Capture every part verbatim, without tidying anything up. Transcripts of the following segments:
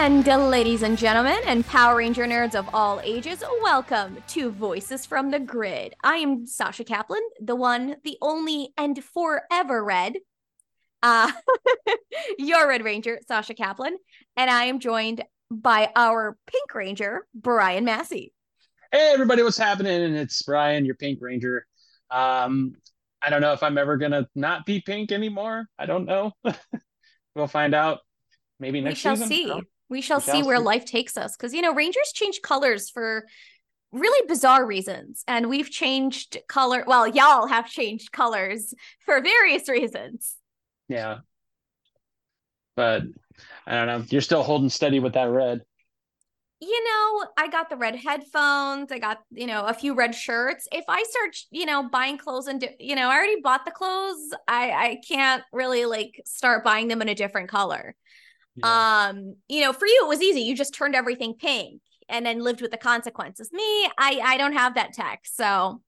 And uh, ladies and gentlemen, and Power Ranger nerds of all ages, welcome to Voices from the Grid. I am Sasha Kaplan, the one, the only, and forever red. Uh, your Red Ranger, Sasha Kaplan, and I am joined by our Pink Ranger, Brian Massey. Hey everybody, what's happening? It's Brian, your Pink Ranger. Um, I don't know if I'm ever gonna not be pink anymore. I don't know. We'll find out maybe We next shall season. I see. don't- We shall We see shall where see. life takes us. Because, you know, Rangers change colors for really bizarre reasons. And we've changed color. Well, y'all have changed colors for various reasons. Yeah, but I don't know. You're still holding steady with that red. You know, I got the red headphones. I got, you know, a few red shirts. If I start, you know, buying clothes and, do, you know, I already bought the clothes. I, I can't really like start buying them in a different color. Yeah. Um, you know, for you, it was easy. You just turned everything pink and then lived with the consequences. Me, I, I don't have that tech. So,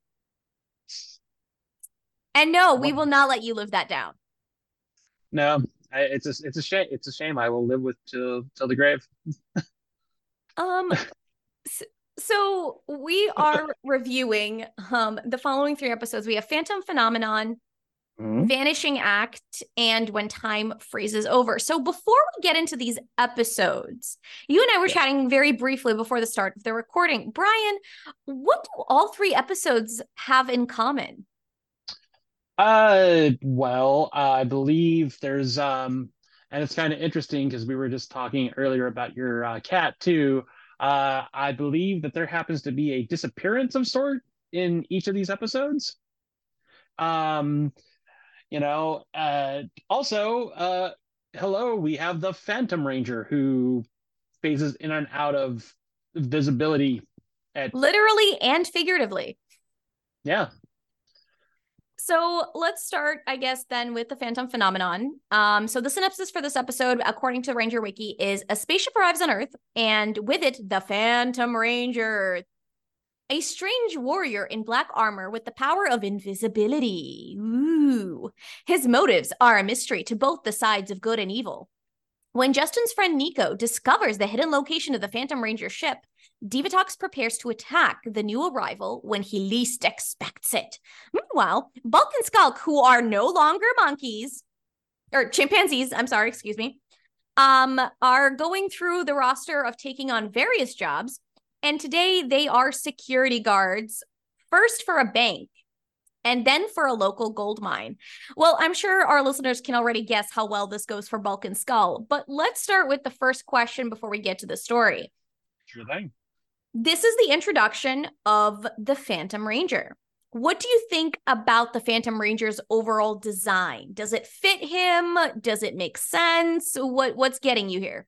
and no, we What? will not let you live that down. No, I, it's a it's a shame. It's a shame. I will live with till till the grave. Um, so we are reviewing um the following three episodes. We have Phantom Phenomenon, Mhm. Vanishing Act, and When Time Freezes Over. So before we get into these episodes, you and I were Yeah. chatting very briefly before the start of the recording. Brian, what do all three episodes have in common? Uh, well, I believe there's um, and it's kind of interesting because we were just talking earlier about your uh, cat too. Uh, I believe that there happens to be a disappearance of sort in each of these episodes. Um, you know, uh, also, uh, hello, we have the Phantom Ranger who phases in and out of visibility at, Literally and figuratively. yeah, So let's start, I guess, then with the Phantom Phenomenon. Um, so the synopsis for this episode, according to Ranger Wiki, is a spaceship arrives on Earth, and with it, the Phantom Ranger, a strange warrior in black armor with the power of invisibility. Ooh. His motives are a mystery to both the sides of good and evil. When Justin's friend Nico discovers the hidden location of the Phantom Ranger ship, Divatox prepares to attack the new arrival when he least expects it. Meanwhile, Bulk and Skulk, who are no longer monkeys, or chimpanzees, I'm sorry, excuse me, um, are going through the roster of taking on various jobs. And today they are security guards, first for a bank and then for a local gold mine. Well, I'm sure our listeners can already guess how well this goes for Bulk and Skull, but let's start with the first question before we get to the story. sure thing. This is the introduction of the Phantom Ranger. What do you think about the Phantom Ranger's overall design? Does it fit him? Does it make sense? What what's getting you here?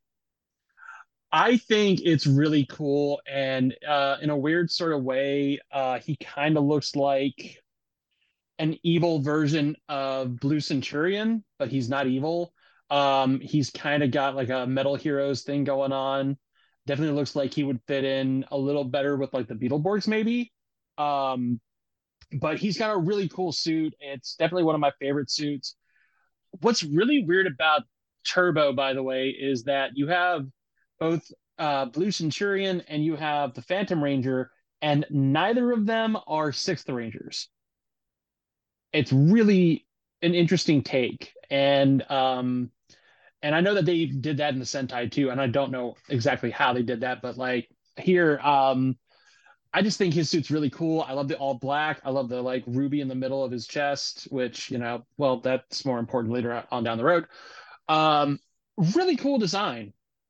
I think it's really cool, and uh, in a weird sort of way, uh, he kind of looks like an evil version of Blue Centurion, but he's not evil. Um, he's kind of got like a Metal Heroes thing going on. Definitely looks like he would fit in a little better with like the Beetleborgs, maybe. Um, but he's got a really cool suit. It's definitely one of my favorite suits. What's really weird about Turbo, by the way, is that you have both uh, Blue Centurion and you have the Phantom Ranger, and neither of them are Sixth Rangers. It's really an interesting take, and um, and I know that they did that in the Sentai too, and I don't know exactly how they did that, but like here, um, I just think his suit's really cool. I love the all black. I love the like ruby in the middle of his chest, which, you know, well, that's more important later on down the road. Um, really cool design.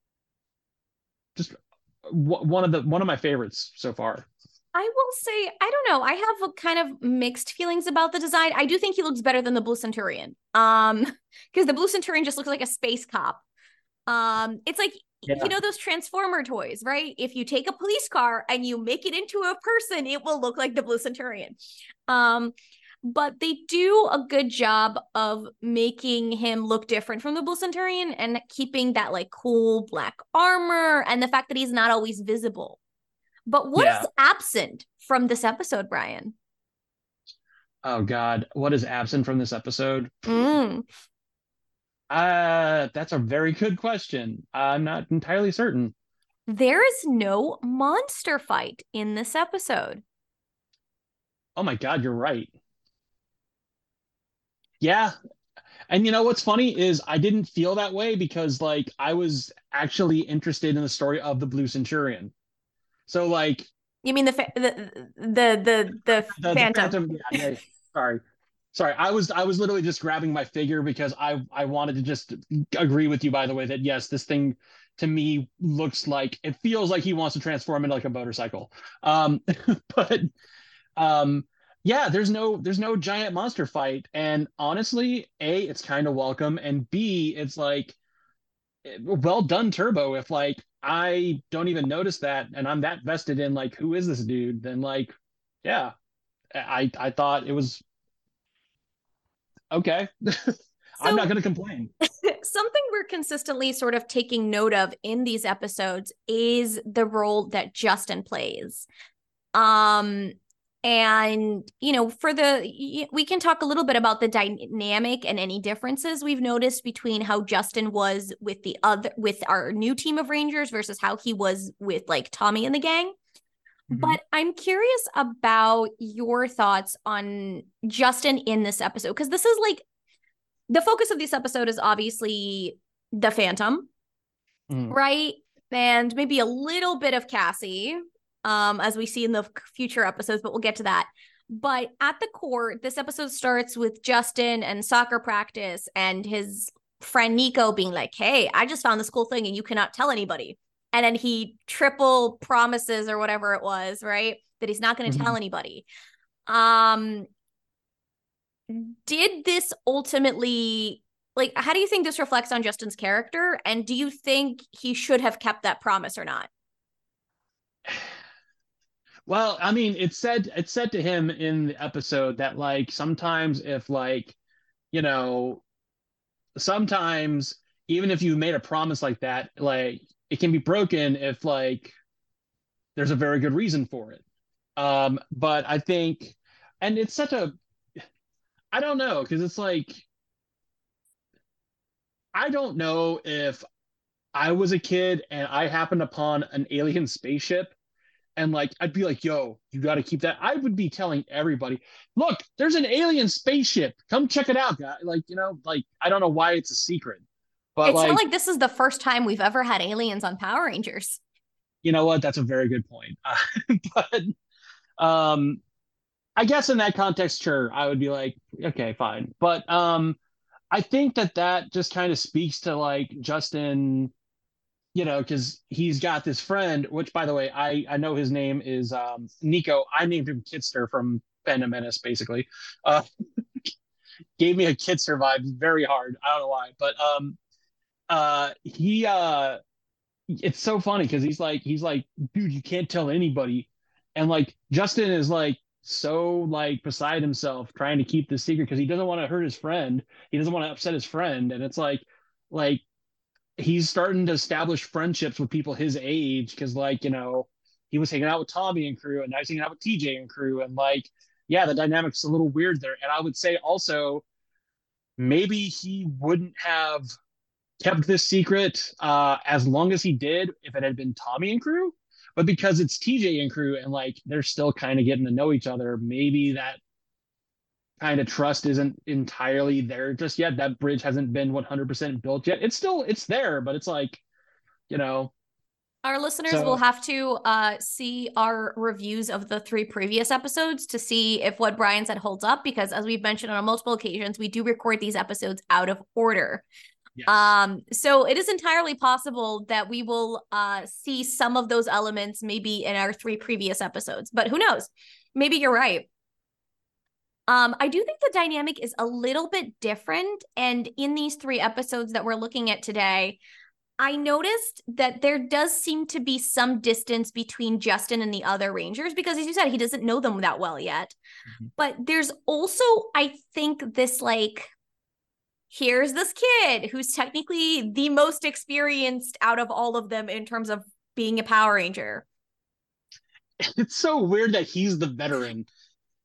Just w- one of the one of my favorites so far. I will say, I don't know. I have a kind of mixed feelings about the design. I do think he looks better than the Blue Centurion. Um, because the Blue Centurion just looks like a space cop. Um, it's like, you Yeah. know, those Transformer toys, right? If you take a police car and you make it into a person, it will look like the Blue Centurion. Um, but they do a good job of making him look different from the Blue Centurion and keeping that like cool black armor and the fact that he's not always visible. But what Yeah. is absent from this episode, Brian? Oh God, what is absent from this episode? Mm. Uh, that's a very good question. I'm not entirely certain. There is no monster fight in this episode. Oh my God, you're right. Yeah. And you know what's funny is I didn't feel that way because like I was actually interested in the story of the Blue Centurion. So like You mean the fa- the the the the the the Phantom? Phantom, yeah, yeah. Sorry. Sorry. I was I was literally just grabbing my figure because I I wanted to just agree with you by the way that yes, this thing to me looks like it feels like he wants to transform into like a motorcycle. Um but um yeah, there's no there's no giant monster fight and honestly, A, it's kind of welcome and B, it's like well done Turbo if like I don't even notice that and I'm that vested in like who is this dude then like yeah I I thought it was okay. I'm not So going to complain. something we're consistently sort of taking note of in these episodes is the role that Justin plays. Um, and you know, for the we can talk a little bit about the dynamic and any differences we've noticed between how Justin was with the other with our new team of Rangers versus how he was with like Tommy and the gang. Mm-hmm. But I'm curious about your thoughts on Justin in this episode because this is like the focus of this episode is obviously the Phantom, Mm. right? And maybe a little bit of Cassie, um, as we see in the future episodes, but we'll get to that. But at the core, this episode starts with Justin and soccer practice and his friend Nico being like, hey, I just found this cool thing and you cannot tell anybody. And then he triple promises or whatever it was, right? That he's not going to Mm-hmm. tell anybody. Um, did this ultimately like how do you think this reflects on Justin's character and do you think he should have kept that promise or not? Well, I mean, it said it said to him in the episode that like sometimes if like you know sometimes even if you made a promise like that, like it can be broken if like there's a very good reason for it. Um, but I think, and it's such a I don't know because it's like I don't know if I was a kid and I happened upon an alien spaceship and like I'd be like, "Yo, you got to keep that." I would be telling everybody, "Look, there's an alien spaceship. Come check it out, guy." Like, you know, like I don't know why it's a secret, but It's not like, like this is the first time we've ever had aliens on Power Rangers. you know what? That's a very good point. Uh, but um, I guess in that context, sure, I would be like, okay, fine. But um, I think that that just kind of speaks to like Justin, you know, because he's got this friend, which by the way, I I know his name is um, Nico. I named him Kitster from Phantom Menace, basically. Uh, gave me a Kitster vibe very hard. I don't know why, but um, uh, he uh, it's so funny because he's like he's like, dude, you can't tell anybody, and like Justin is like so like beside himself trying to keep this secret because he doesn't want to hurt his friend. He doesn't want to upset his friend, and it's like like he's starting to establish friendships with people his age because like you know he was hanging out with Tommy and crew and now he's hanging out with T J and crew and like yeah the dynamics a little weird there and I would say also maybe he wouldn't have kept this secret uh as long as he did if it had been Tommy and crew but because it's T J and crew and like they're still kind of getting to know each other maybe that kind of trust isn't entirely there just yet that bridge hasn't been one hundred percent built yet it's still it's there but it's like you know. Our listeners will So have to uh, see our reviews of the three previous episodes to see if what Brian said holds up, because as we've mentioned on multiple occasions, we do record these episodes out of order. yes, Um, so it is entirely possible that we will uh, see some of those elements maybe in our three previous episodes, but who knows? Maybe you're right. Um, I do think the dynamic is a little bit different. And in these three episodes that we're looking at today, I noticed that there does seem to be some distance between Justin and the other Rangers because, as you said, he doesn't know them that well yet. Mhm. But there's also, I think, this like, here's this kid who's technically the most experienced out of all of them in terms of being a Power Ranger. it's so weird that he's the veteran.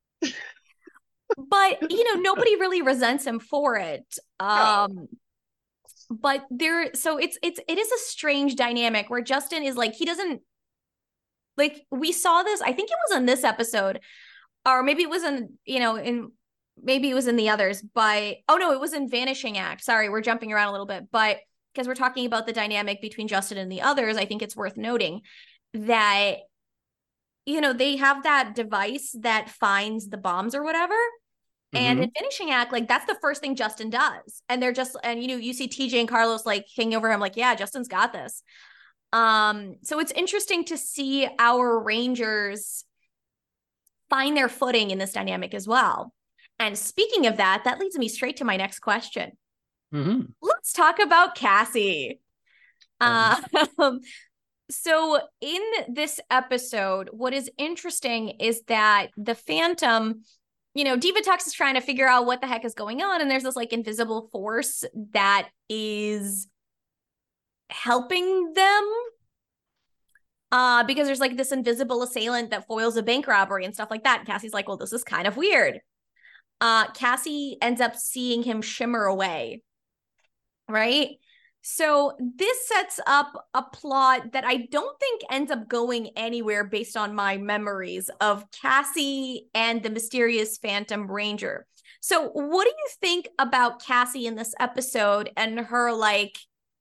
But, you know, nobody really resents him for it. No, Um, but there, so it's it's it is a strange dynamic where Justin is like, he doesn't like, we saw this, I think it was in this episode, or maybe it was in, you know, in maybe it was in the others, but oh no, it was in Vanishing Act. Sorry, we're jumping around a little bit, but because we're talking about the dynamic between Justin and the others, I think it's worth noting that, you know, they have that device that finds the bombs or whatever. And Mm-hmm. in Finishing Act, like that's the first thing Justin does. And they're just, and you know, you see T J and Carlos like hanging over him, like, yeah, Justin's got this. Um, so it's interesting to see our Rangers find their footing in this dynamic as well. And speaking of that, that leads me straight to my next question. Mm-hmm. Let's talk about Cassie. Um, Um, so in this episode, what is interesting is that the Phantom, you know, Divatox is trying to figure out what the heck is going on, and there's this like invisible force that is helping them. Uh, because there's like this invisible assailant that foils a bank robbery and stuff like that. And Cassie's like, well, this is kind of weird. Uh, Cassie ends up seeing him shimmer away, right? So this sets up a plot that I don't think ends up going anywhere based on my memories of Cassie and the mysterious Phantom Ranger. So what do you think about Cassie in this episode and her, like,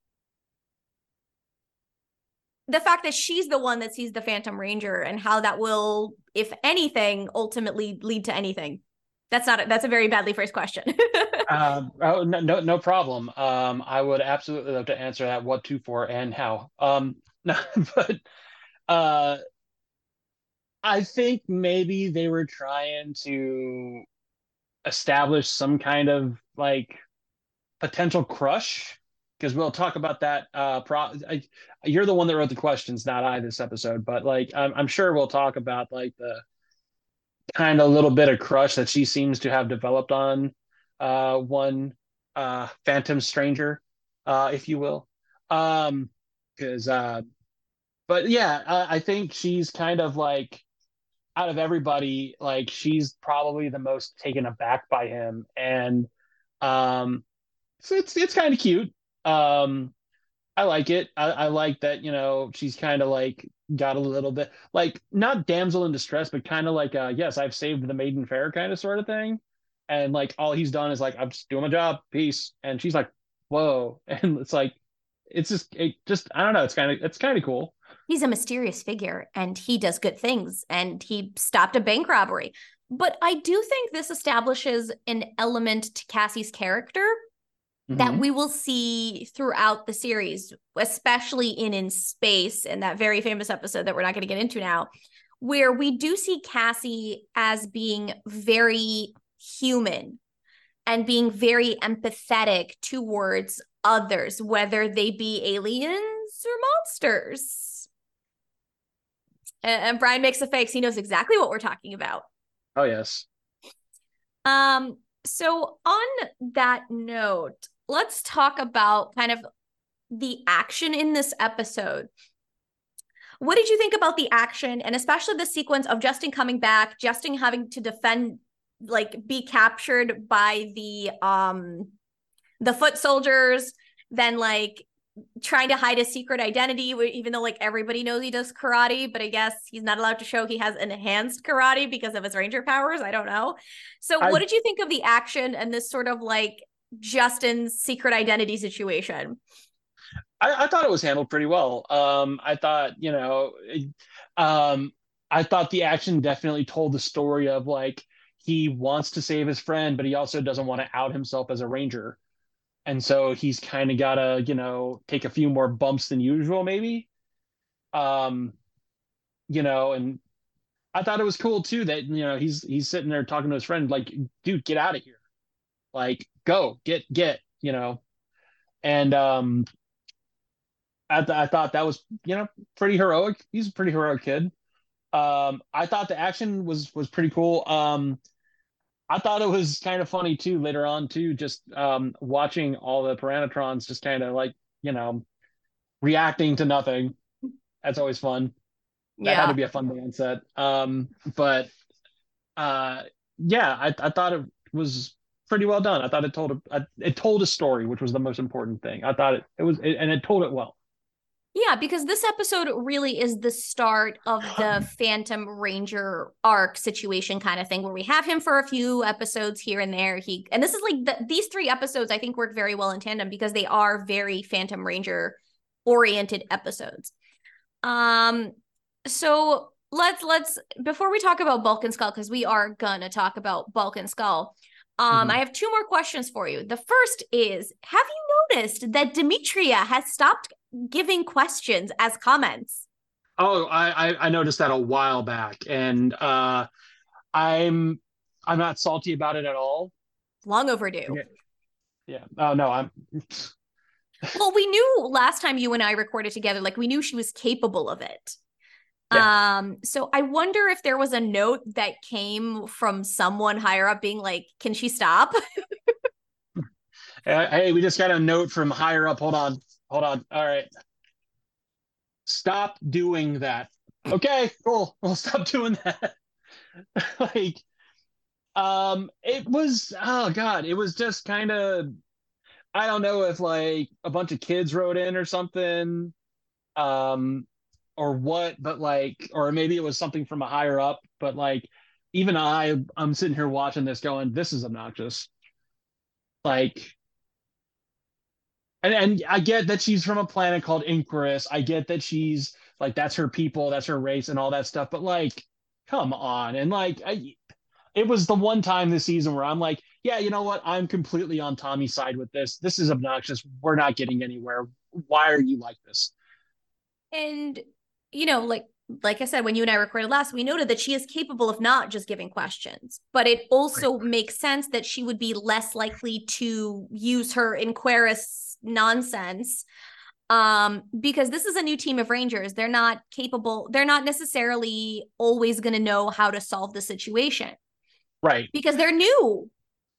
the fact that she's the one that sees the Phantom Ranger and how that will, if anything, ultimately lead to anything? That's not, a, that's a very badly phrased question. um, oh, no, no, no problem. Um, I would absolutely love to answer that. What to, for, and how. Um, no, but uh, I think maybe they were trying to establish some kind of like potential crush, because we'll talk about that. Uh, pro- I, you're the one that wrote the questions, not I, this episode. But like, I'm, I'm sure we'll talk about like the kind of little bit of crush that she seems to have developed on uh, one uh, Phantom Stranger, uh, if you will. Um, because, uh, but yeah, I, I think she's kind of like out of everybody, like she's probably the most taken aback by him, and um, so it's it's kind of cute. Um, I like it. I, I like that, you know, she's kind of like got a little bit like not damsel in distress, but kind of like uh yes, I've saved the maiden fair kind of sort of thing. And like all he's done is like, I'm just doing my job, peace. And she's like, whoa. And it's like it's just it just I don't know, it's kind of it's kind of cool. He's a mysterious figure and he does good things and he stopped a bank robbery. But I do think this establishes an element to Cassie's character that Mm-hmm. we will see throughout the series, especially in In Space, in that very famous episode that we're not going to get into now, where we do see Cassie as being very human and being very empathetic towards others, whether they be aliens or monsters. And Brian makes a face. He knows exactly what we're talking about. Oh yes. Um, so on that note, let's talk about kind of the action in this episode. What did you think about the action and especially the sequence of Justin coming back, Justin having to defend, like be captured by the um the foot soldiers, then like trying to hide his secret identity, even though like everybody knows he does karate, but I guess he's not allowed to show he has enhanced karate because of his ranger powers. I don't know. So I what did you think of the action and this sort of like Justin's secret identity situation? I, I thought it was handled pretty well. Um, I thought, you know, it- um, I thought the action definitely told the story of like he wants to save his friend, but he also doesn't want to out himself as a ranger. And so he's kind of got to, you know, take a few more bumps than usual, maybe. Um, you know, and I thought it was cool too that, you know, he's he's sitting there talking to his friend, like, dude, get out of here. Like, go, get, get, you know. And um I, th- I thought that was, you know, pretty heroic. He's a pretty heroic kid. Um, I thought the action was was pretty cool. Um, I thought it was kind of funny too later on too, just um, watching all the Piranatrons just kind of like, you know, reacting to nothing. That's always fun. That had to Yeah. be a fun dance set. Um, but uh, yeah, I, I thought it was pretty well done. I thought it told a, it told a story, which was the most important thing. I thought it, it was, it, and it told it well. Yeah, because this episode really is the start of the Phantom Ranger arc situation kind of thing, where we have him for a few episodes here and there. He and this is like the, these three episodes I think work very well in tandem because they are very Phantom Ranger oriented episodes. Um, so let's let's before we talk about Bulk and Skull, because we are gonna talk about Bulk and Skull. Um, Mhm. I have two more questions for you. The first is, have you noticed that Demetria has stopped giving questions as comments? Oh, I, I I noticed that a while back, and uh, I'm I'm not salty about it at all. Long overdue. Okay. Yeah. Oh no, I'm. Well, we knew last time you and I recorded together, like we knew she was capable of it. Yeah. Um, so I wonder if there was a note that came from someone higher up being like, can she stop? Uh, hey, we just got a note from higher up. Hold on. Hold on. All right. Stop doing that. Okay, cool. We'll stop doing that. Like, um, it was, oh God, it was just kind of, I don't know if like a bunch of kids wrote in or something, um, or what, but like, or maybe it was something from a higher up, but like, even I, I'm sitting here watching this going, this is obnoxious. Like, and, and I get that she's from a planet called Inquirus. I get that she's like that's her people, that's her race, and all that stuff. But like, come on, and like, I, it was the one time this season where I'm like, yeah, you know what? I'm completely on Tommy's side with this. This is obnoxious. We're not getting anywhere. Why are you like this? And, you know, like like I said, when you and I recorded last, we noted that she is capable of not just giving questions, but it Right. also makes sense that she would be less likely to use her Inquirus nonsense, um, because this is a new team of Rangers. They're not capable, they're not necessarily always going to know how to solve the situation Right. because they're new.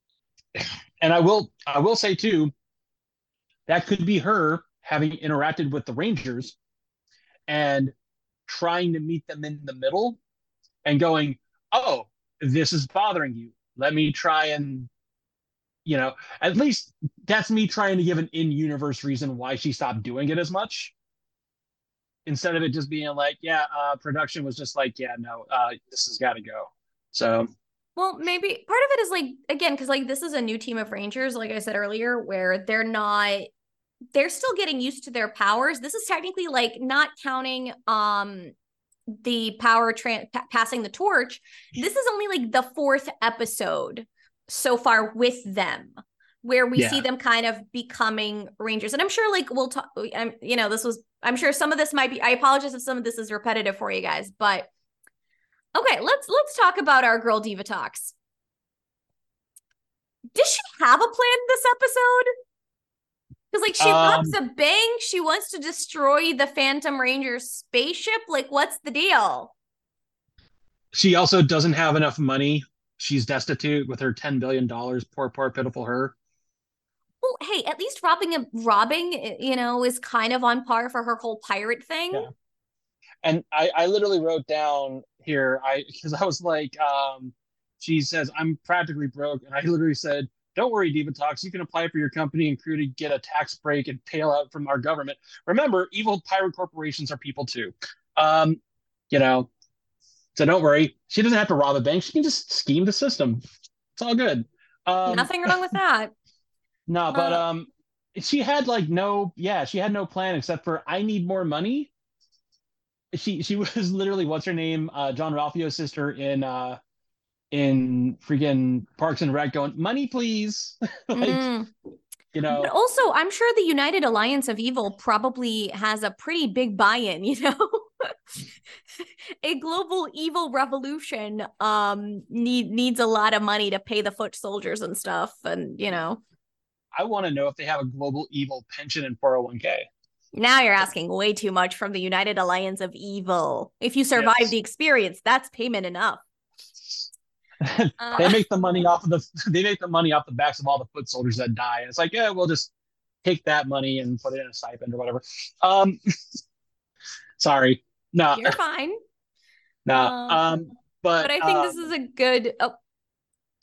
And I will, I will say too, that could be her having interacted with the Rangers and trying to meet them in the middle and going, oh, this is bothering you. Let me try and, you know, at least that's me trying to give an in universe reason why she stopped doing it as much instead of it just being like, yeah, uh, production was just like, yeah, no, uh, this has got to go. So, Well, maybe part of it is like, again, because like this is a new team of Rangers, like I said earlier, where they're not, they're still getting used to their powers. This is technically like not counting um the power tra- pa- passing the torch. This is only like the fourth episode so far with them, where we see yeah, them kind of becoming Rangers. And I'm sure like we'll talk, I'm, you know, this was, I'm sure some of this might be, I apologize if some of this is repetitive for you guys, but okay, let's let's talk about our girl Diva Talks. Does she have a plan this episode? Because like she robs um, a bank, she wants to destroy the Phantom Ranger spaceship. Like, what's the deal? she also doesn't have enough money. She's destitute with her ten billion dollars. Poor, poor, pitiful her. Well, hey, at least robbing a robbing, you know, is kind of on par for her whole pirate thing. Yeah. And I, I literally wrote down here, I because I was like, um, she says I'm practically broke, and I literally said, "Don't worry, Diva Talks. You can apply for your company and crew to get a tax break and bail out from our government. Remember, evil pirate corporations are people too. Um, you know, so don't worry. She doesn't have to rob a bank. She can just scheme the system. It's all good. Um, Nothing wrong with that. no, but Uh, um, she had like no, yeah, she had no plan except for I need more money. She she was literally what's her name? Uh, John Ralphio's sister in uh in freaking Parks and Rec going money please, like mm. you But know. also, I'm sure the United Alliance of Evil probably has a pretty big buy-in, you know? A global evil revolution um need needs a lot of money to pay the foot soldiers and stuff and you know. I want to know if they have a global evil pension and four oh one k. Now you're asking way too much from the United Alliance of Evil. If you survive Yes. the experience, that's payment enough. They Uh, make the money off of the they make the money off the backs of all the foot soldiers that die. And it's like, yeah, we'll just take that money and put it in a stipend or whatever. Um, sorry, no, you're fine. no. Um, Um, but but I think this is um, a good. Oh,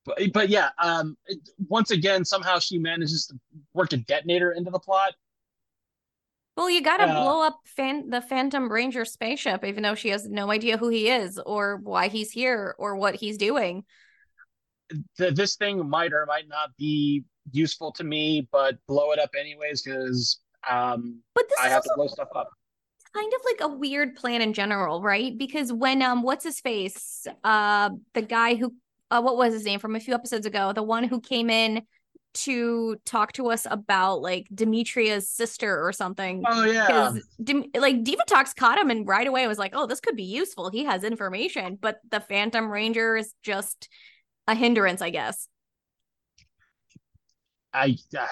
but, but yeah, um, once again, somehow she manages to work a detonator into the plot. Well, you gotta Uh, blow up fan- the Phantom Ranger spaceship, even though she has no idea who he is or why he's here or what he's doing. th- this thing might or might not be useful to me, but blow it up anyways because um, But this I is have to also blow stuff up. kind of like a weird plan in general, right? Because when um, what's his face, uh, the guy who, uh, what was his name from a few episodes ago, the one who came in to talk to us about like Demetria's sister or something. Oh yeah, Because Dem- like Divatox caught him and right away was like, "Oh, this could be useful. He has information." But the Phantom Ranger is just a hindrance, I guess. I uh,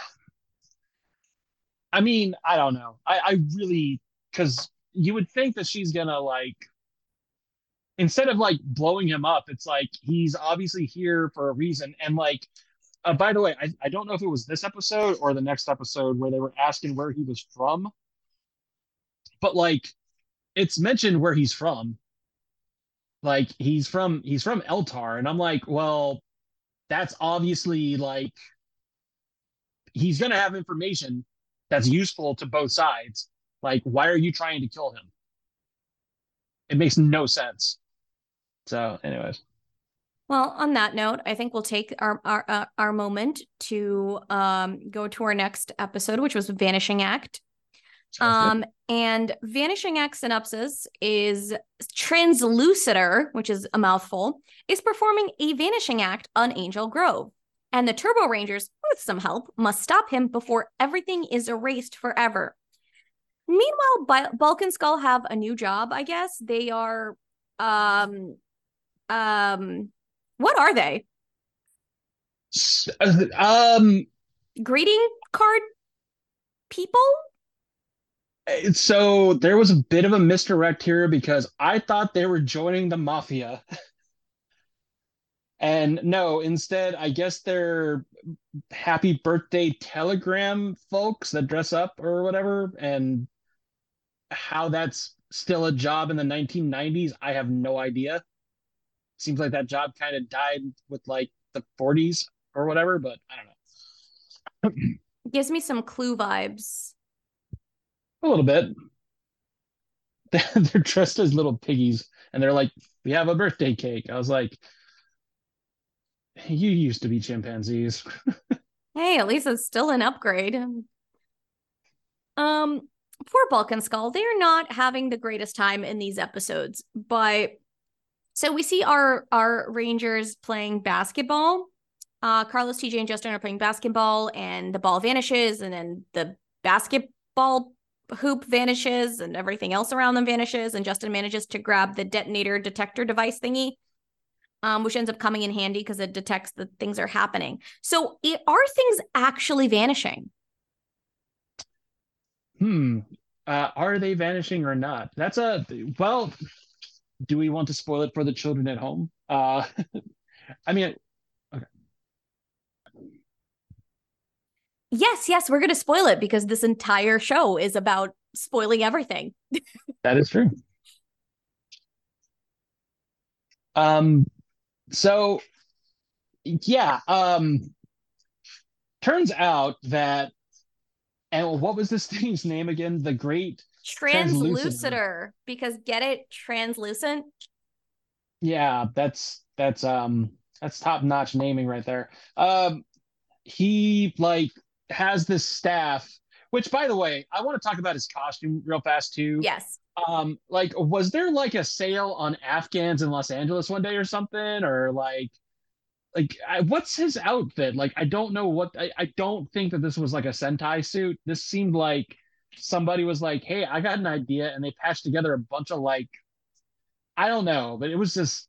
I mean I don't know. I I really because you would think that she's gonna like instead of like blowing him up, it's like he's obviously here for a reason. And like, uh, by the way, I, I don't know if it was this episode or the next episode where they were asking where he was from, but like it's mentioned where he's from. Like he's from he's from Eltar, and I'm like, well, that's obviously like he's gonna have information that's useful to both sides. Like, why are you trying to kill him? It makes no sense. So, anyways, Well, on that note, I think we'll take our our uh, our moment to um go to our next episode, which was Vanishing Act. sounds good. Um, and Vanishing Act synopsis is Translucitor, which is a mouthful, is performing a vanishing act on Angel Grove. And the Turbo Rangers, with some help, must stop him before everything is erased forever. Meanwhile, Bulk and Skull have a new job, I guess. They are um um what are they? Um, Greeting card people? so there was a bit of a misdirect here because I thought they were joining the mafia. And no, instead, I guess they're happy birthday telegram folks that dress up or whatever. And how that's still a job in the nineteen nineties, I have no idea. Seems like that job kind of died with like the forties or whatever, but I don't know. Gives me some Clue vibes. A little bit. They're dressed as little piggies and they're like, we have a birthday cake. I was like, you used to be chimpanzees. Hey, at least it's still an upgrade. Um, poor Bulk and Skull, they're not having the greatest time in these episodes. But so we see our our Rangers playing basketball. Uh, Carlos, T J, and Justin are playing basketball, and the ball vanishes, and then the basketball hoop vanishes, and everything else around them vanishes, and Justin manages to grab the detonator detector device thingy, um, which ends up coming in handy because it detects that things are happening. So, it, are things actually vanishing? Hmm. Uh, are they vanishing or not? That's a well. Do we want to spoil it for the children at home? Uh, I mean, okay, Yes, yes, we're going to spoil it because this entire show is about spoiling everything. that is true. Um, so yeah, um, turns out that, and what was this thing's name again? The Great Translucent. Translucitor, because get it? Translucent. Yeah, that's that's um that's top notch naming right there. Um, he like has this staff, which by the way, I want to talk about his costume real fast too. Yes. Um, like, was there like a sale on Afghans in Los Angeles one day or something, or like, like I, what's his outfit? Like, I don't know what I, I don't think that this was like a Sentai suit. This seemed like somebody was like, "Hey, I got an idea," and they patched together a bunch of like, I don't know, but it was just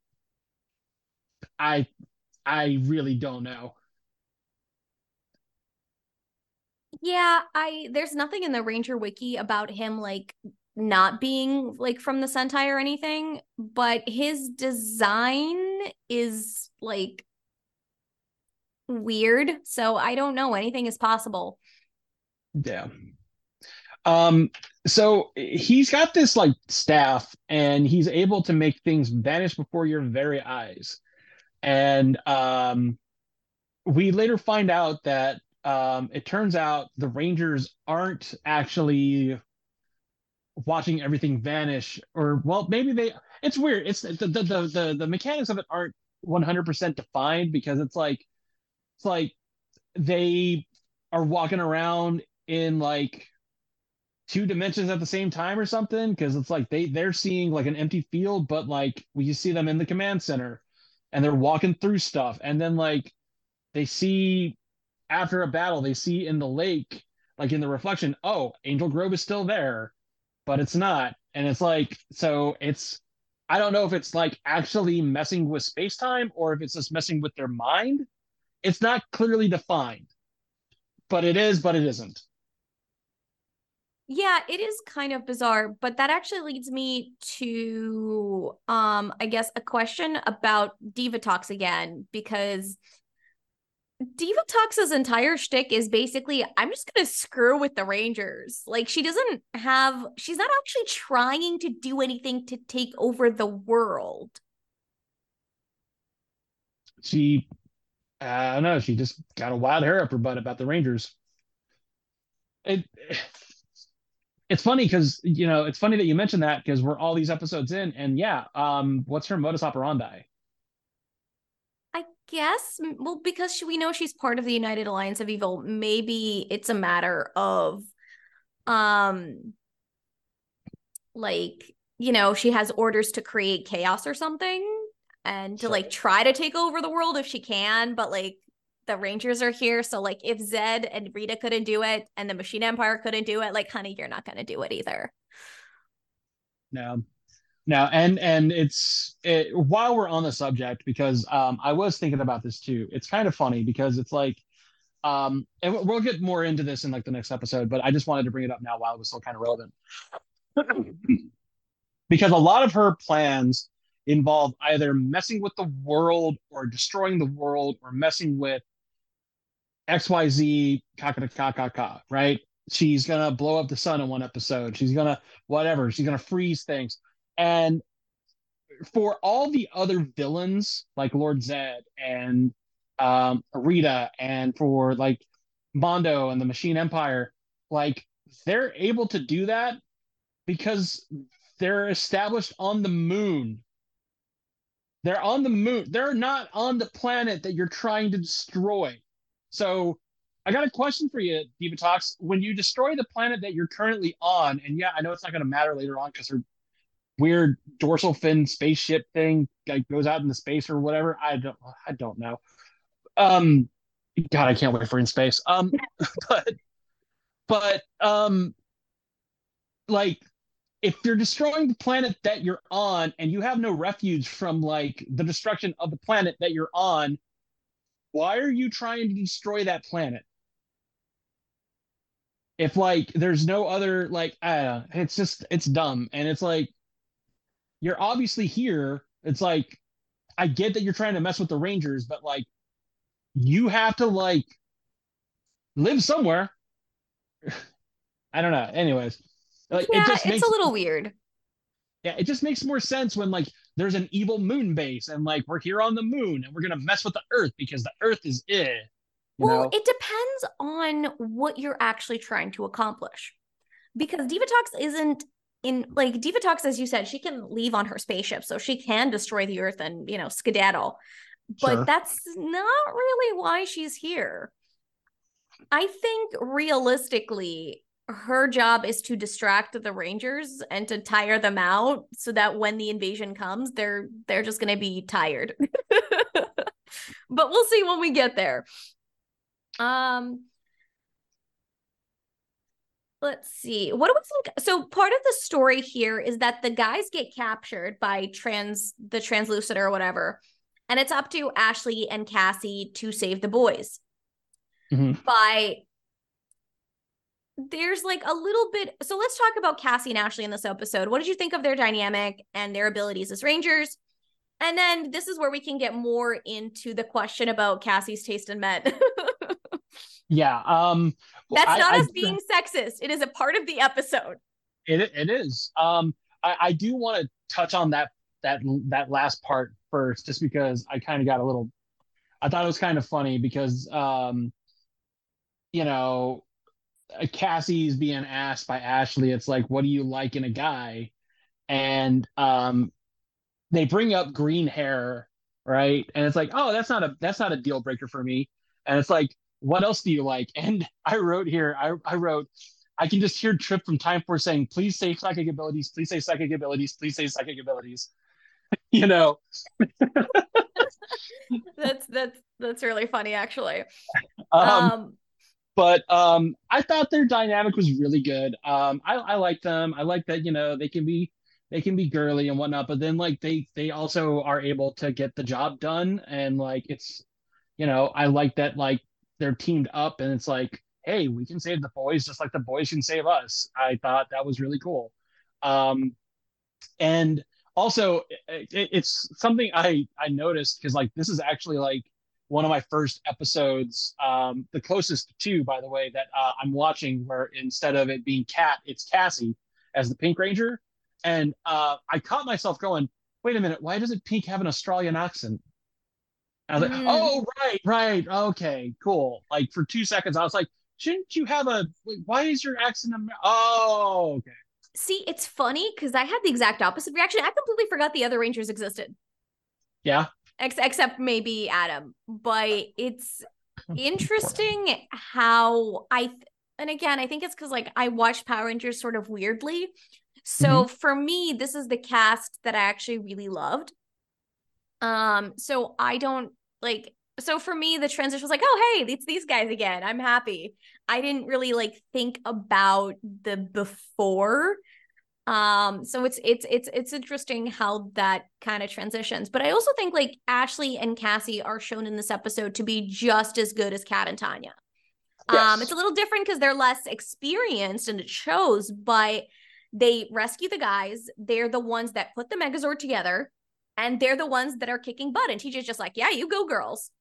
I I really don't know. Yeah, I there's nothing in the Ranger wiki about him like not being like from the Sentai or anything, but his design is like weird. So I don't know. Anything is possible. Yeah. Um, so he's got this like staff, and he's able to make things vanish before your very eyes. And um, we later find out that um, it turns out the Rangers aren't actually watching everything vanish, or well, maybe they. It's weird. It's the the the the, the mechanics of it aren't one hundred percent defined because it's like it's like they are walking around in like two dimensions at the same time or something because it's like they they're seeing like an empty field, but like we see them in the command center and they're walking through stuff, and then like they see after a battle they see in the lake, like in the reflection, oh, Angel Grove is still there, but it's not. And it's like, so it's, I don't know if it's like actually messing with space time or if it's just messing with their mind. It's not clearly defined, but it is, but it isn't. Yeah, it is kind of bizarre, but that actually leads me to um I guess a question about Divatox again, because Divatox's entire shtick is basically, I'm just gonna screw with the Rangers. Like she doesn't have, she's not actually trying to do anything to take over the world. She, I don't know, she just got a wild hair up her butt about the Rangers. It, it's funny because, you know, it's funny that you mentioned that because we're all these episodes in, and yeah, um, what's her modus operandi? I guess, well, because she, we know she's part of the United Alliance of Evil, maybe it's a matter of um like, you know, she has orders to create chaos or something and to like Sure. try to take over the world if she can, but like the Rangers are here, so like if Zed and Rita couldn't do it and the Machine Empire couldn't do it, like honey, you're not going to do it either. No, no, and and it's it, while we're on the subject, because um, I was thinking about this too. It's kind of funny because it's like, um, and we'll get more into this in like the next episode, but I just wanted to bring it up now while it was still kind of relevant. Because a lot of her plans involve either messing with the world or destroying the world or messing with X Y Z, ka ka ka ka ka, right? She's gonna blow up the sun in one episode. She's gonna whatever. She's gonna freeze things. And for all the other villains like Lord Zed and um, Rita, and for like Mondo and the Machine Empire, like they're able to do that because they're established on the moon. They're on the moon. They're not on the planet that you're trying to destroy. So I got a question for you, Diva Talks. When you destroy the planet that you're currently on, and yeah, I know it's not going to matter later on because her weird dorsal fin spaceship thing like goes out into space or whatever. I don't I don't know. Um God, I can't wait for in space. Um but but um like if you're destroying the planet that you're on and you have no refuge from like the destruction of the planet that you're on, why are you trying to destroy that planet? If like there's no other like I don't know, it's just it's dumb. And it's like you're obviously here. It's like I get that you're trying to mess with the Rangers, but like you have to like live somewhere. I don't know. Anyways, like it Yeah, just it's a makes little weird. yeah, it just makes more sense when like there's an evil moon base and like we're here on the moon and we're gonna mess with the Earth because the Earth is eh, you Well, know. it depends on what you're actually trying to accomplish. Because Divatox isn't in, like, Divatox, as you said, she can leave on her spaceship, so she can destroy the Earth and, you know, skedaddle. But Sure. that's not really why she's here. I think realistically, her job is to distract the Rangers and to tire them out so that when the invasion comes, they're they're just gonna be tired. But we'll see when we get there. Um, let's see. What do we think? So part of the story here is that the guys get captured by trans the translucid or whatever, and it's up to Ashley and Cassie to save the boys. Mm-hmm. By there's like a little bit. So let's talk about Cassie and Ashley in this episode. What did you think of their dynamic and their abilities as Rangers? And then this is where we can get more into the question about Cassie's taste in men. Yeah. Um. Well, That's I. not I. us being sexist. It is a part of the episode. It. It is. Um. I. I do want to touch on that that that last part first, just because I kind of got a little I thought it was kind of funny because um, you know, Cassie's being asked by Ashley, it's like, what do you like in a guy? And um they bring up green hair, right? And it's like, oh, that's not a that's not a deal breaker for me. And it's like, what else do you like? And I wrote here, I, I wrote, I can just hear Trip from Time Force saying, please say psychic abilities, please say psychic abilities, please say psychic abilities. You know, That's that's that's really funny, actually. um, Um, but um, I thought their dynamic was really good. Um, I, I like them. I like that, you know, they can be they can be girly and whatnot, but then like they they also are able to get the job done. And like it's, you know, I like that like they're teamed up and it's like, hey, we can save the boys just like the boys can save us. I thought that was really cool. Um, and also it, it's something i i noticed because like this is actually like one of my first episodes, um the closest to, by the way, that uh, I'm watching, where instead of it being Kat, it's Cassie as the Pink Ranger. And uh I caught myself going, wait a minute, why doesn't Pink have an Australian accent? And I was like, mm, oh, right, right, okay, cool. Like for two seconds I was like, shouldn't you have a, why is your accent Amer-? Oh, okay. see, it's funny because I had the exact opposite reaction. I completely forgot the other Rangers existed, Yeah. ex- except maybe Adam. But it's interesting how I, th- and again, I think it's because like I watched Power Rangers sort of weirdly. Mm-hmm. So for me, this is the cast that I actually really loved. Um, so I don't like, so for me, the transition was like, oh, hey, it's these guys again. I'm happy. I didn't really like think about the before. Um, so it's it's it's it's interesting how that kind of transitions. But I also think like Ashley and Cassie are shown in this episode to be just as good as Kat and Tanya. Um, it's Yes. a little different because they're less experienced and it shows, but they rescue the guys. They're the ones that put the Megazord together, and they're the ones that are kicking butt. And T J's just like, yeah, you go, girls.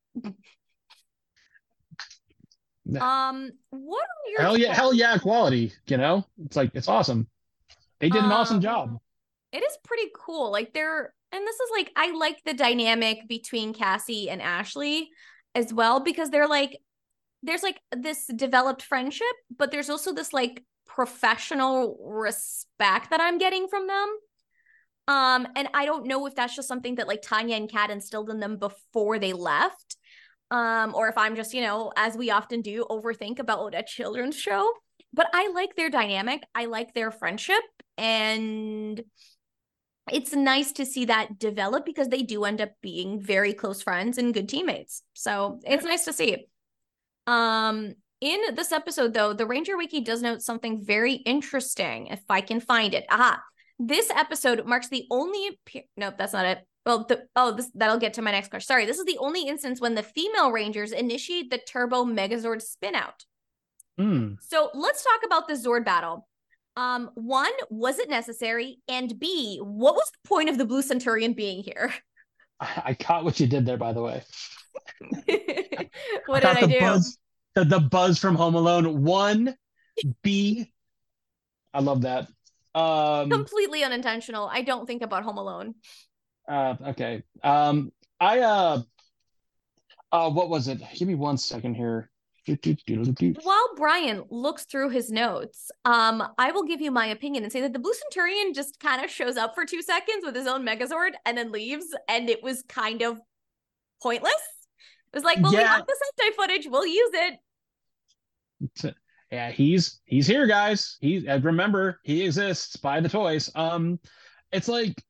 Um, what are your Hell yeah, hell thoughts? yeah, quality. You know, it's like it's awesome. They did an awesome Um, job. it is pretty cool. Like they're, and this is like, I like the dynamic between Cassie and Ashley as well, because they're like, there's like this developed friendship, but there's also this like professional respect that I'm getting from them. Um, and I don't know if that's just something that like Tanya and Kat instilled in them before they left. Um, or if I'm just, you know, as we often do, overthink about a children's show. But I like their dynamic. I like their friendship. And it's nice to see that develop because they do end up being very close friends and good teammates. So it's Yeah. nice to see. Um, in this episode, though, the Ranger Wiki does note something very interesting. If I can find it, aha! This episode marks the only. Nope, that's not it. Well, the, oh, this that'll get to my next question. Sorry, this is the only instance when the female Rangers initiate the Turbo Megazord spinout. Hmm. So let's talk about the Zord battle. Um, one, was it necessary? And B, what was the point of the Blue Centurion being here? I, I caught what you did there, by the way. I What did caught I the do? buzz, the, the buzz from Home Alone. One, B. I love that. Um. Completely unintentional. I don't think about Home Alone. Uh. Okay. Um. I. Uh. Uh. What was it? Give me one second here. Do, do, do, do, do. While Brian looks through his notes, um, I will give you my opinion and say that the Blue Centurion just kind of shows up for two seconds with his own Megazord and then leaves, and it was kind of pointless. It was like, well, we Yeah. have the Sentai footage, we'll use it. Yeah. He's he's here, guys. He. Remember, he exists. Buy the toys. Um. It's like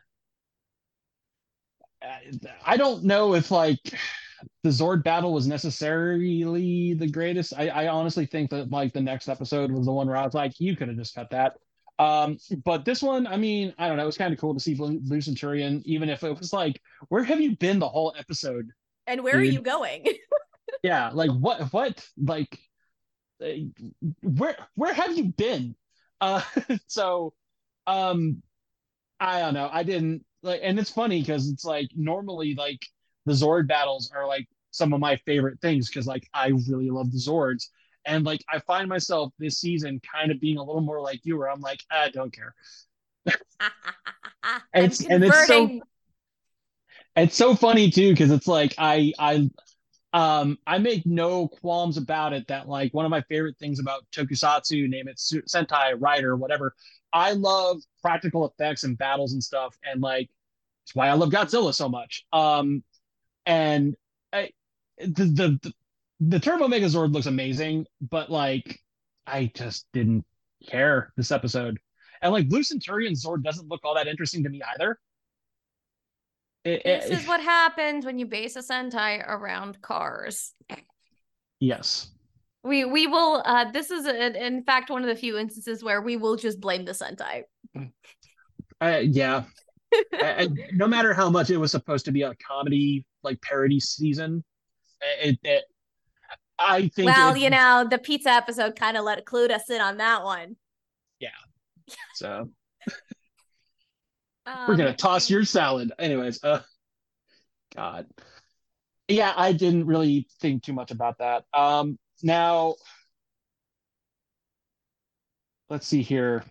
I don't know if like the Zord battle was necessarily the greatest. I, I honestly think that like the next episode was the one where I was like, you could have just cut that. Um, but this one, I mean, I don't know. It was kind of cool to see Blue, Blue Centurion, even if it was like, where have you been the whole episode, And where are dude? you going? Yeah, like what, what, like, uh, where, where have you been? Uh, so, um, I don't know. I didn't like, and it's funny because it's like normally like the Zord battles are like some of my favorite things because like I really love the Zords, and like I find myself this season kind of being a little more like you, where I'm like I don't care. And I'm it's and it's so converting. It's so funny too because it's like I I um I make no qualms about it that like one of my favorite things about tokusatsu, name it Sentai, Rider, whatever. I love practical effects and battles and stuff, and like it's why I love Godzilla so much. Um, and I, the, the the the Turbo Megazord looks amazing, but like I just didn't care this episode. And like Blue Centurion Zord doesn't look all that interesting to me either. It, This it, is what happens when you base a Sentai around cars. yes. We we will. Uh, this is a, in fact one of the few instances where we will just blame the Sentai. Uh, yeah. I, I, no matter how much it was supposed to be a comedy like parody season, it, it I think Well, it. you know, the pizza episode kind of let clued us in on that one. Yeah. So we're Um, gonna toss your salad, anyways. Uh, God. Yeah, I didn't really think too much about that. Um, now let's see here.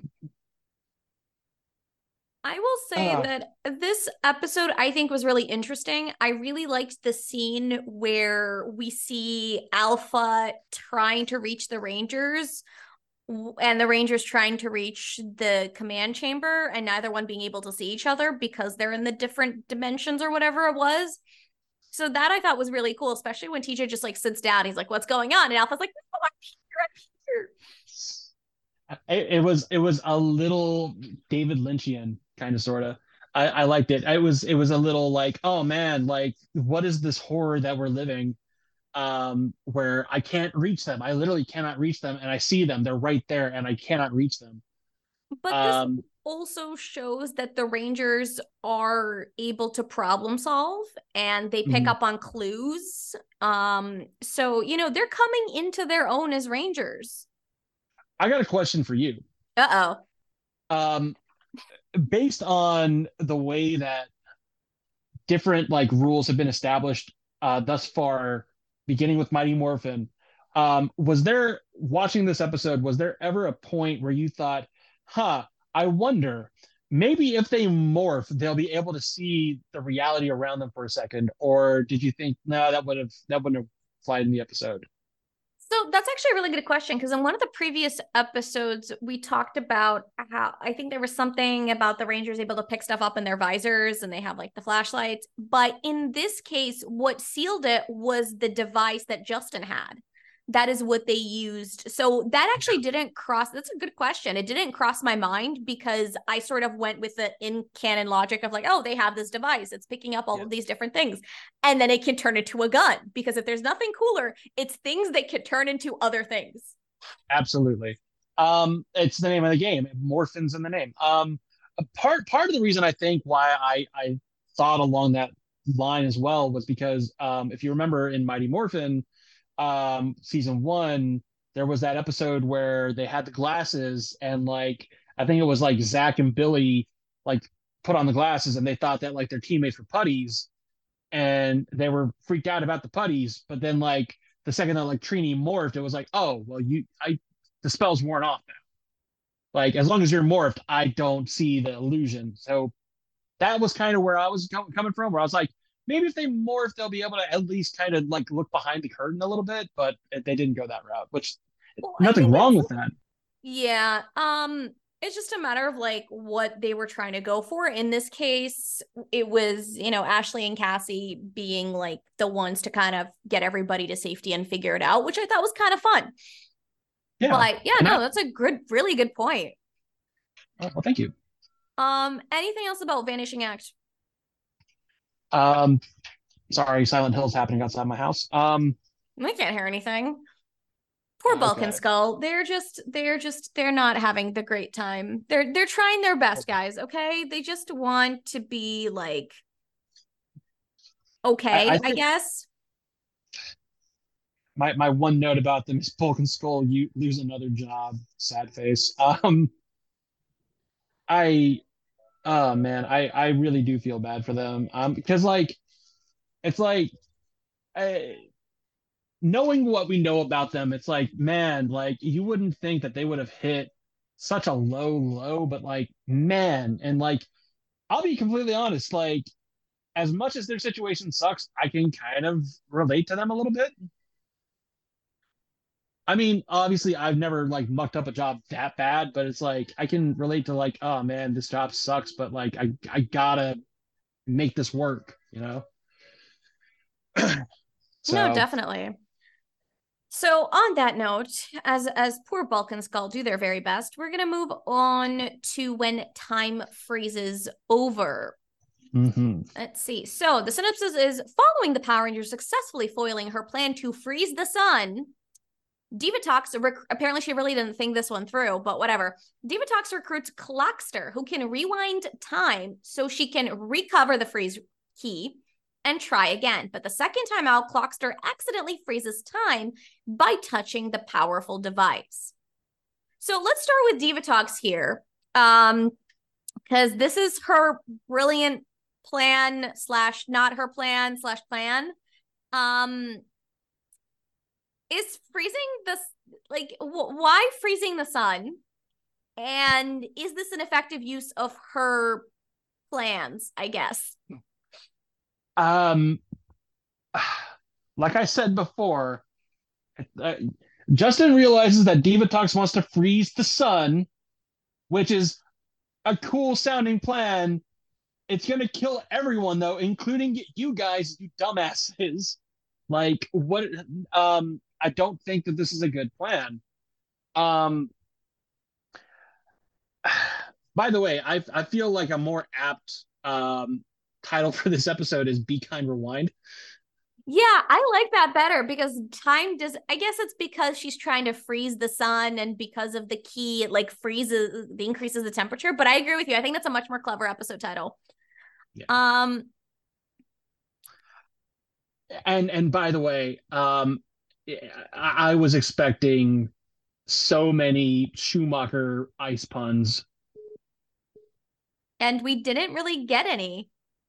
I will say Uh, that this episode I think was really interesting. I really liked the scene where we see Alpha trying to reach the Rangers and the Rangers trying to reach the command chamber and neither one being able to see each other because they're in the different dimensions or whatever it was. So that I thought was really cool, especially when T J just like sits down. He's like, "What's going on?" And Alpha's like, "No, I'm here. I'm here." it, it was it was a little David Lynchian kind of sort of. I, I liked it. It was it was a little like, oh man, like what is this horror that we're living? Um, where I can't reach them. I literally cannot reach them, and I see them. They're right there, and I cannot reach them. But this Um, also shows that the Rangers are able to problem solve and they pick mhm. up on clues. Um, so you know they're coming into their own as Rangers. I got a question for you. Uh oh. Um, based on the way that different like rules have been established uh, thus far, beginning with Mighty Morphin. Um, was there watching this episode? Was there ever a point where you thought, "Huh, I wonder, maybe if they morph, they'll be able to see the reality around them for a second?" Or did you think, "No, that would have that wouldn't have applied in the episode"? So that's actually a really good question because in one of the previous episodes, we talked about how I think there was something about the Rangers able to pick stuff up in their visors and they have like the flashlights. But in this case, what sealed it was the device that Justin had. That is what they used. So that actually didn't cross. That's a good question. It didn't cross my mind because I sort of went with the in canon logic of like, oh, they have this device. It's picking up all Yeah, of these different things. And then it can turn into a gun because if there's nothing cooler, it's things that can turn into other things. absolutely. Um, it's the name of the game. Morphin's in the name. Um, a part part of the reason I think why I I thought along that line as well was because um, if you remember in Mighty Morphin, um, season one, there was that episode where they had the glasses and like I think it was like Zach and Billy like put on the glasses and they thought that like their teammates were putties and they were freaked out about the putties. But then like the second that like Trini morphed, it was like, oh well, you I the spell's worn off now. Like as long as you're morphed, I don't see the illusion. So that was kind of where I was co- coming from, where I was like, maybe if they morph, they'll be able to at least kind of like look behind the curtain a little bit, but they didn't go that route, which Well, I nothing think wrong it's with that. yeah. Um, it's just a matter of like what they were trying to go for. In this case, it was, you know, Ashley and Cassie being like the ones to kind of get everybody to safety and figure it out, which I thought was kind of fun. Yeah. But yeah, And no, I, that's a good, really good point. oh, well, thank you. Um, anything else about Vanishing Act? Um, sorry, Silent Hill's happening outside my house. Um, I can't hear anything. Poor Bulk and okay. Skull. They're just they're just they're not having the great time. They're they're trying their best, guys, okay? They just want to be like I, okay, I I think guess. my, my one note about them is Bulk and Skull, you lose another job. Sad face. Um, I, oh man, I, I really do feel bad for them. Um, because like, it's like, I, knowing what we know about them, it's like, man, like you wouldn't think that they would have hit such a low low, but like, man, and like I'll be completely honest, like as much as their situation sucks, I can kind of relate to them a little bit. I mean, obviously, I've never like mucked up a job that bad, but it's like I can relate to like, oh man, this job sucks, but like I I gotta make this work, you know? No, So, definitely. So on that note, as as poor Bulk and Skull do their very best, we're gonna move on to when time freezes over. mhm. Let's see. So the synopsis is following the Power Rangers successfully foiling her plan to freeze the sun. Divatox, rec- apparently she really didn't think this one through, but whatever. Divatox recruits Clockster, who can rewind time so she can recover the freeze key and try again. But the second time out, Clockster accidentally freezes time by touching the powerful device. So let's start with Divatox here, um, because this is her brilliant plan slash not her plan slash plan. Um, is freezing the like w- why freezing the sun? And is this an effective use of her plans, I guess? Um, like I said before, uh, Justin realizes that Divatox wants to freeze the sun, which is a cool sounding plan. It's gonna kill everyone though, including you guys, you dumbasses. Like what? Um, I don't think that this is a good plan. Um, by the way, I I feel like a more apt um title for this episode is "Be Kind Rewind." Yeah, I like that better because time does, I guess it's because she's trying to freeze the sun and because of the key, it like freezes, the increases the temperature. But I agree with you. I think that's a much more clever episode title. Yeah. Um, And and by the way, um, I, I was expecting so many Schumacher ice puns. and we didn't really get any.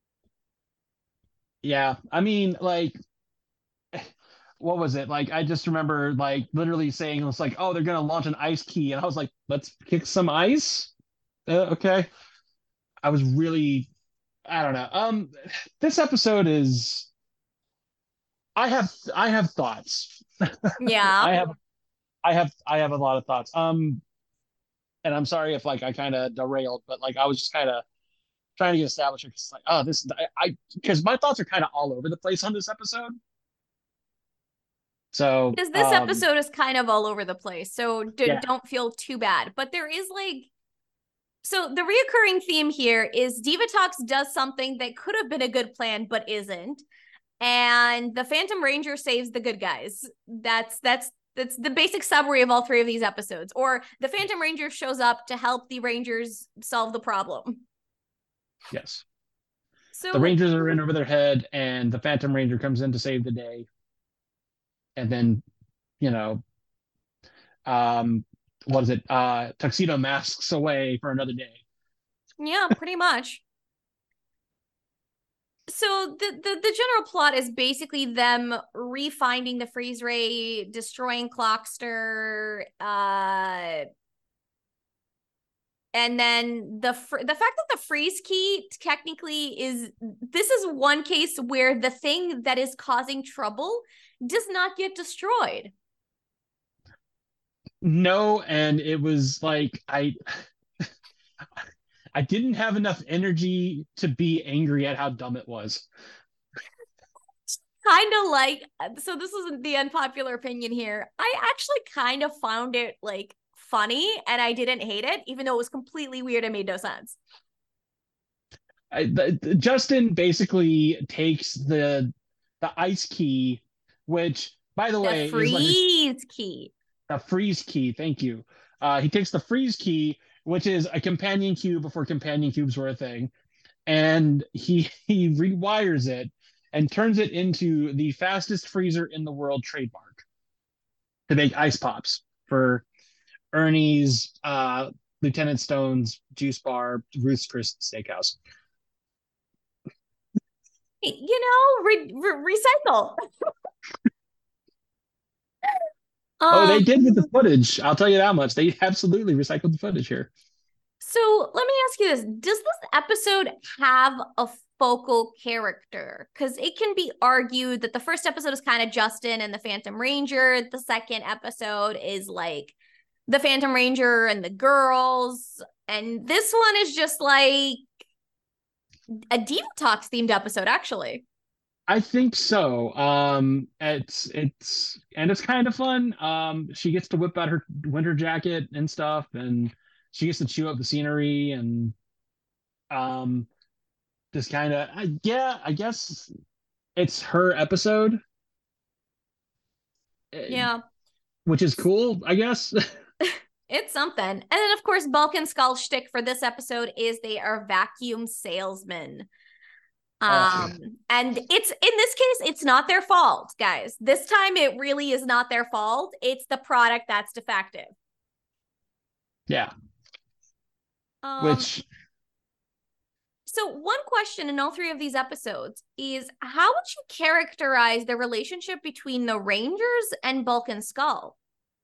Yeah, I mean, like, what was it? Like, I just remember like literally saying it's like, oh, they're gonna launch an ice key, and I was like, let's kick some ice. Uh, okay, I was really, I don't know. Um, this episode is, I have, I have thoughts. Yeah. I have, I have, I have a lot of thoughts. Um, and I'm sorry if like I kind of derailed, but like I was just kind of trying to get established because like, oh, this I because my thoughts are kind of all over the place on this episode. So, Because this um, episode is kind of all over the place. So d- yeah, don't feel too bad. But there is like, so the reoccurring theme here is Divatox does something that could have been a good plan, but isn't. And the Phantom Ranger saves the good guys. That's, that's, that's the basic summary of all three of these episodes. Or the Phantom Ranger shows up to help the Rangers solve the problem. yes, the So Rangers are in over their head, and the Phantom Ranger comes in to save the day, and then you know, um, what is it? Uh, Tuxedo masks away for another day. yeah, pretty much. So the, the the general plot is basically them refinding the freeze ray, destroying Clockster, uh, and then the fr- the fact that the freeze key technically is, this is one case where the thing that is causing trouble does not get destroyed. No, and it was like I I didn't have enough energy to be angry at how dumb it was. Kind of like, so this isn't the unpopular opinion here. I actually kind of found it like funny and I didn't hate it, even though it was completely weird and made no sense. I, the, Justin basically takes the the ice key, which by the The way is like freeze key. a, a freeze key. Thank you. Uh, he takes the freeze key, which is a companion cube before companion cubes were a thing, and he he rewires it and turns it into the fastest freezer in the world trademark to make ice pops for Ernie's, uh, Lieutenant Stone's Juice Bar, Ruth's Chris Steakhouse. You know, re- re- recycle. Oh, they um, did with the footage. I'll tell you that much. They absolutely recycled the footage here. so let me ask you this. Does this episode have a focal character, because it can be argued that the first episode is kind of Justin and the Phantom Ranger. The second episode is like the Phantom Ranger and the girls. And this one is just like a Diva Talks themed episode, actually. I think so. Um, it's it's and it's kind of fun. Um, she gets to whip out her winter jacket and stuff, and she gets to chew up the scenery and um, just kind of yeah. I guess it's her episode, eh, Yeah. which is cool. I guess. It's something. And then, of course, Bulk and Skull shtick for this episode is they are vacuum salesmen. Um, and it's in this case, it's not their fault, guys. This time it really is not their fault. It's the product that's defective. Yeah. Um, Which so one question in all three of these episodes is how would you characterize the relationship between the Rangers and Bulk and Skull?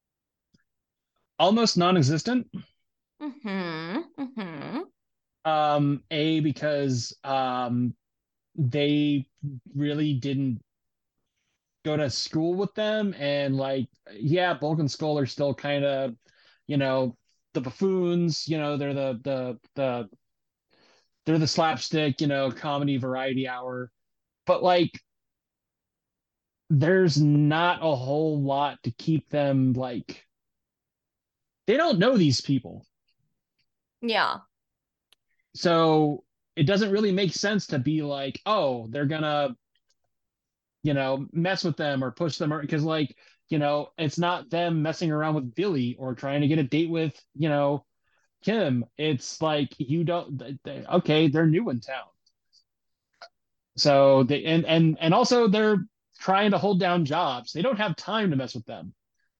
almost non-existent. Mm-hmm. Mm-hmm. Um, A, because um they really didn't go to school with them, and like yeah, Bulk and Skull are still kind of, you know, the buffoons, you know, they're the the the they're the slapstick, you know, comedy variety hour. But like there's not a whole lot to keep them like they don't know these people. Yeah. So it doesn't really make sense to be like, oh, they're gonna, you know, mess with them or push them, because like, you know, it's not them messing around with Billy or trying to get a date with, you know, Kim. It's like you don't. They, okay, they're new in town, so they and and and also they're trying to hold down jobs. They don't have time to mess with them.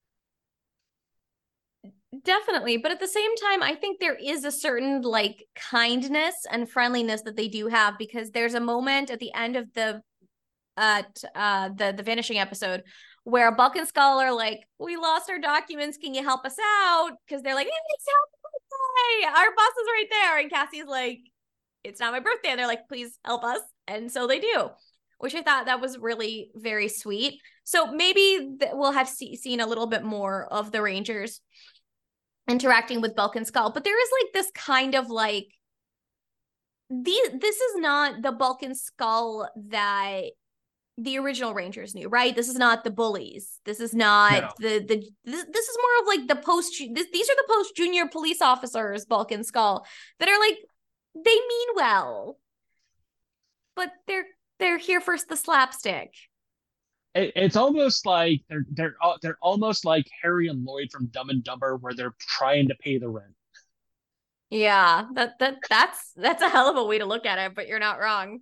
Definitely. But at the same time, I think there is a certain like kindness and friendliness that they do have, because there's a moment at the end of the at uh the the Vanishing episode where Bulk and Skull are like, we lost our documents, can you help us out? Because they're like, it's help, our boss is right there. And Cassie's like, it's not my birthday. And they're like, please help us. And so they do, which I thought that was really very sweet. So maybe th- we'll have see- seen a little bit more of the Rangers interacting with Bulk and Skull. But there is like this kind of like, the, this is not the Bulk and Skull that the original Rangers knew, right? This is not the bullies. This is not no. the the this, this is more of like the post this, these are the post junior police officers, Bulk and Skull, that are like, they mean well, but they're they're here for the slapstick. It, it's almost like they're they're they're almost like Harry and Lloyd from Dumb and Dumber, where they're trying to pay the rent. Yeah, that that that's that's a hell of a way to look at it, but you're not wrong.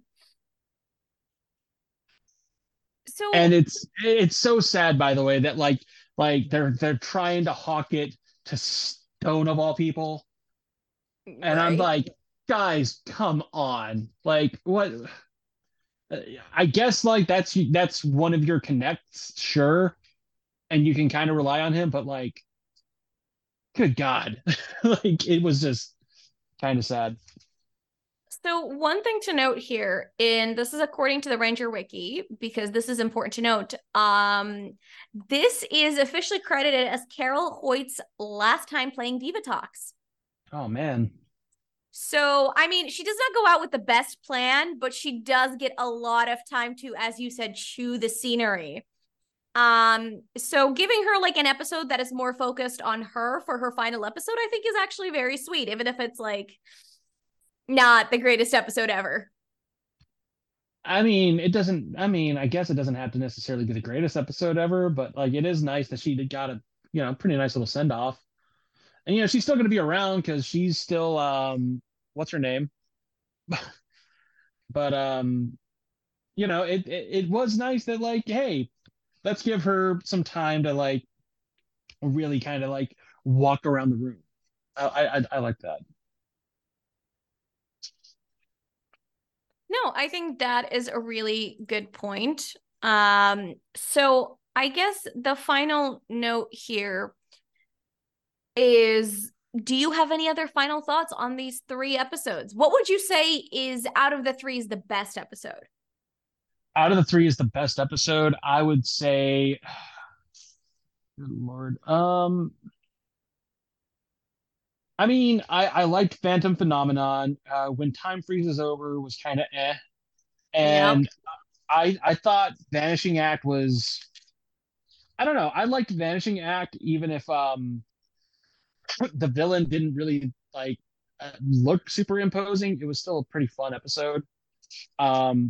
So, and it's it's so sad, by the way, that like like they're they're trying to hawk it to Stone of all people, and right. I'm like, guys, come on, like what? I guess like that's that's one of your connects, sure, and you can kind of rely on him, but like, good God, like it was just kind of sad. So one thing to note here, and this is according to the Ranger Wiki, because this is important to note, um, this is officially credited as Carol Hoyt's last time playing Diva Talks. Oh, man. So, I mean, she does not go out with the best plan, but she does get a lot of time to, as you said, chew the scenery. Um, so giving her like an episode that is more focused on her for her final episode, I think is actually very sweet, even if it's like not the greatest episode ever. I mean, it doesn't, I mean, I guess it doesn't have to necessarily be the greatest episode ever, but like it is nice that she got a, you know, pretty nice little send off. And, you know, she's still going to be around because she's still, um, what's her name? But, um, you know, it, it, it was nice that like, hey, let's give her some time to like really kind of like walk around the room. I, I, I like that. No, I think that is a really good point. Um, so I guess the final note here is do you have any other final thoughts on these three episodes? What would you say is, out of the three, is the best episode? Out of the three is the best episode. I would say, good Lord. Um, I mean, I, I liked Phantom Phenomenon. Uh, when Time Freezes Over was kind of eh. Yep. And I I thought Vanishing Act was, I don't know. I liked Vanishing Act even if um the villain didn't really like uh, look super imposing. It was still a pretty fun episode. Um,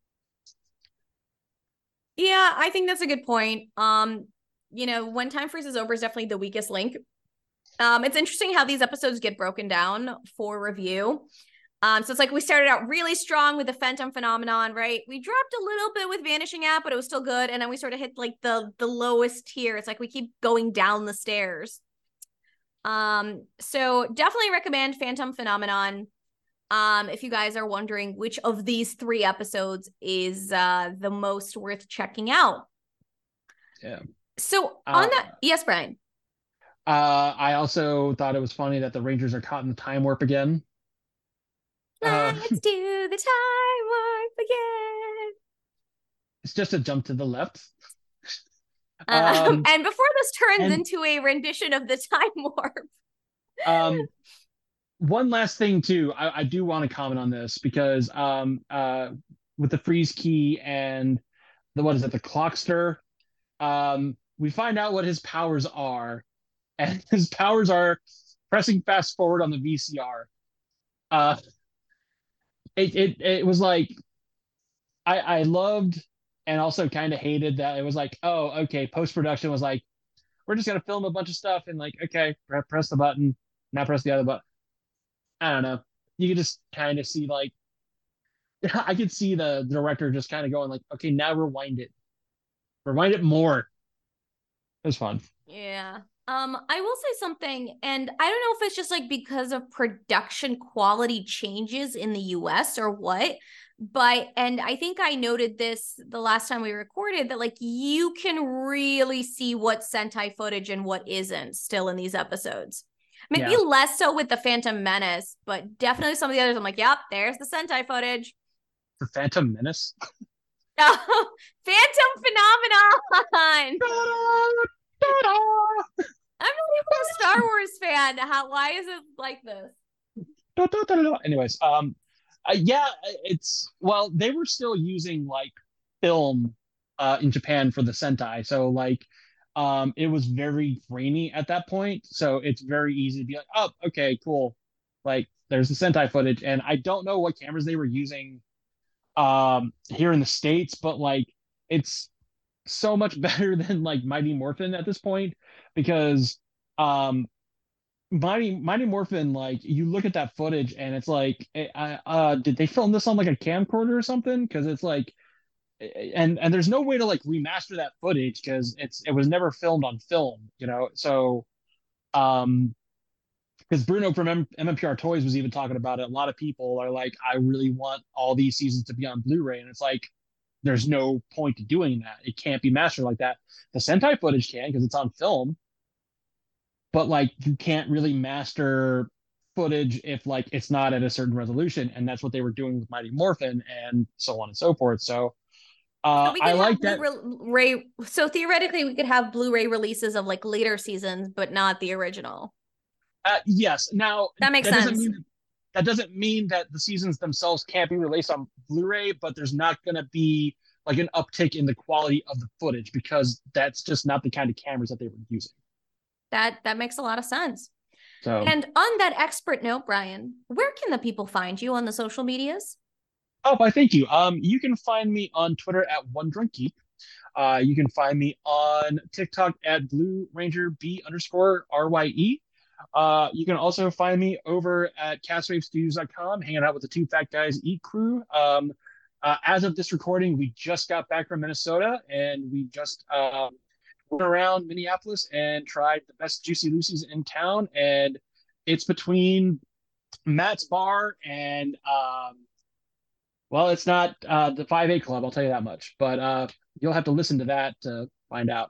Yeah, I think that's a good point. Um, you know, When Time Freezes Over is definitely the weakest link. Um, it's interesting how these episodes get broken down for review. Um, so it's like we started out really strong with the Phantom Phenomenon, right? We dropped a little bit with Vanishing App, but it was still good. And then we sort of hit like the the lowest tier. It's like we keep going down the stairs. Um, so definitely recommend Phantom Phenomenon. Um, if you guys are wondering which of these three episodes is uh the most worth checking out. yeah. So on Uh, that, yes, Brian. uh, I also thought it was funny that the Rangers are caught in the time warp again. Uh, Let's do the time warp again. it's just a jump to the left. Uh, Um, and before this turns and into a rendition of the time warp. um, one last thing too, I, I do want to comment on this because um, uh, with the freeze key and the what is it, the clockster, um, we find out what his powers are, and his powers are pressing fast forward on the V C R. Uh, it it it was like I I loved and also kind of hated that it was like, oh, okay, post production was like, we're just gonna film a bunch of stuff and like, okay, press the button, now press the other button. I don't know. You could just kind of see like I could see the director just kind of going like, okay, now rewind it, rewind it more. It was fun. Yeah. Um, I will say something, and I don't know if it's just like because of production quality changes in the U S or what, but and I think I noted this the last time we recorded that like you can really see what Sentai footage and what isn't still in these episodes. Maybe Yeah, less so with the Phantom Menace, but definitely some of the others. I'm like, yep, there's the Sentai footage. the Phantom Menace. Oh, Phantom Phenomenon. I'm not even a Star Wars fan. How? Why is it like this? Anyways, um, uh, yeah, it's well, they were still using like film uh in Japan for the Sentai, so like um it was very grainy at that point, so it's very easy to be like, oh, okay, cool, like there's the Sentai footage, and I don't know what cameras they were using um here in the States, but like it's so much better than like Mighty Morphin at this point because um Mighty Mighty Morphin, like you look at that footage and it's like, eh, I, uh, did they film this on like a camcorder or something? Because it's like, eh, and and there's no way to like remaster that footage because it's it was never filmed on film, you know. So, um, because Bruno from M- MMPR Toys was even talking about it. A lot of people are like, I really want all these seasons to be on Blu-ray, and it's like, there's no point to doing that. It can't be mastered like that. The Sentai footage can because it's on film, but like you can't really master footage if like it's not at a certain resolution, and that's what they were doing with Mighty Morphin and so on and so forth. So So uh we I could have like that. Blu-ray. So theoretically, we could have Blu-ray releases of like later seasons, but not the original. Uh, yes, now That makes that doesn't sense. mean that doesn't mean that the seasons themselves can't be released on Blu-ray, but there's not going to be like an uptick in the quality of the footage because that's just not the kind of cameras that they were using. That that makes a lot of sense. So, And on that expert note, Brian, where can the people find you on the social medias? oh, why, thank you. Um, you can find me on Twitter at One Drunk Geek. Uh, you can find me on TikTok at Blue Ranger B underscore R Y E. Uh, you can also find me over at cast wave studios dot com, hanging out with the Two Fat Guys Eat crew. Um, uh, as of this recording, we just got back from Minnesota and we just um, went around Minneapolis and tried the best Juicy Lucy's in town. And it's between Matt's Bar and, um, well, it's not uh, the five A Club, I'll tell you that much. But uh, you'll have to listen to that to find out.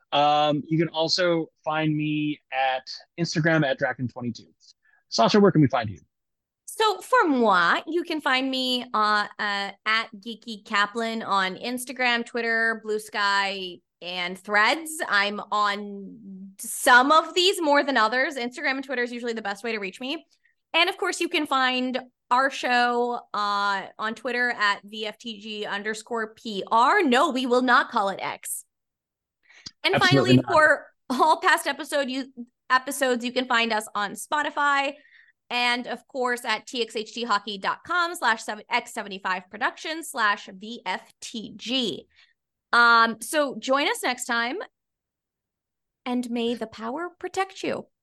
Um, you can also find me at Instagram at Draken twenty-two. Sasha, where can we find you? So for moi, you can find me uh, uh, at Geeky Kaplan on Instagram, Twitter, Blue Sky, and Threads. I'm on some of these more than others. Instagram and Twitter is usually the best way to reach me. And of course, you can find our show uh, on Twitter at V F T G underscore P R. No, we will not call it X. And Absolutely finally, not. for all past episode you episodes, you can find us on Spotify and of course at txhthockey.com slash x75 production slash VFTG. Um, so join us next time and may the power protect you.